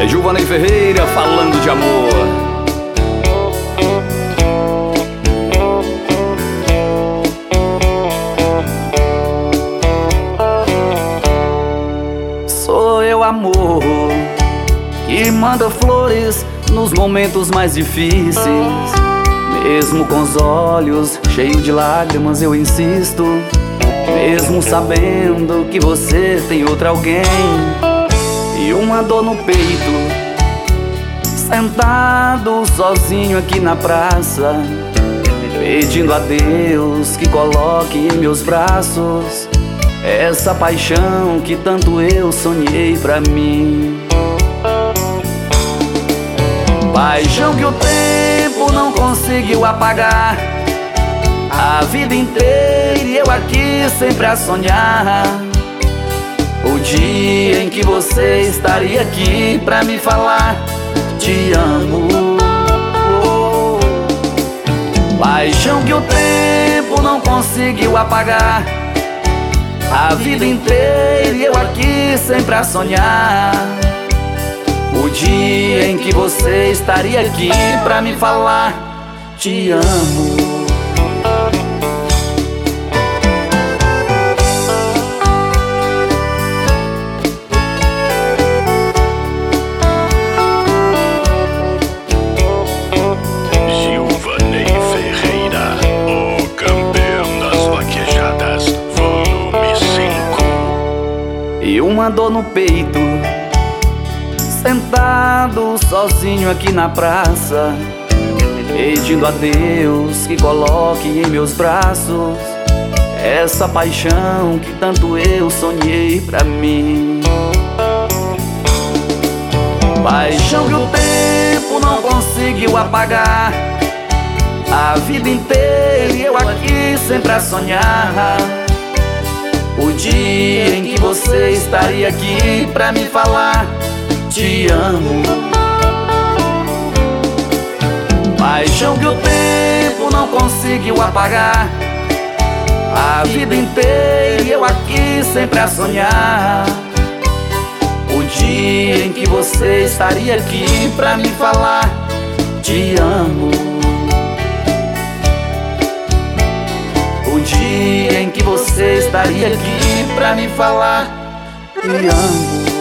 É Gilvaney Ferreira falando de amor. Sou eu, amor, que manda flores nos momentos mais difíceis. Mesmo com os olhos cheios de lágrimas eu insisto, mesmo sabendo que você tem outra alguém. E uma dor no peito, sentado sozinho aqui na praça, pedindo a Deus que coloque em meus braços essa paixão que tanto eu sonhei pra mim. Paixão que o tempo não conseguiu apagar, a vida inteira e eu aqui sempre a sonhar. O dia em que você estaria aqui pra me falar te amo. Paixão que o tempo não conseguiu apagar, a vida inteira e eu aqui sempre a sonhar. O dia em que você estaria aqui pra me falar te amo. Gilvaney Ferreira, o campeão das vaquejadas, volume 5. E uma dor no peito, sentado sozinho aqui na praça, pedindo a Deus que coloque em meus braços essa paixão que tanto eu sonhei pra mim. Paixão que o tempo não conseguiu apagar, a vida inteira e eu aqui sempre a sonhar. O dia em que você estaria aqui pra me falar te amo. Paixão que o tempo não conseguiu apagar, a vida inteira e eu aqui sempre a sonhar. O dia em que você estaria aqui pra me falar te amo. O dia em que você estaria aqui pra me falar te amo.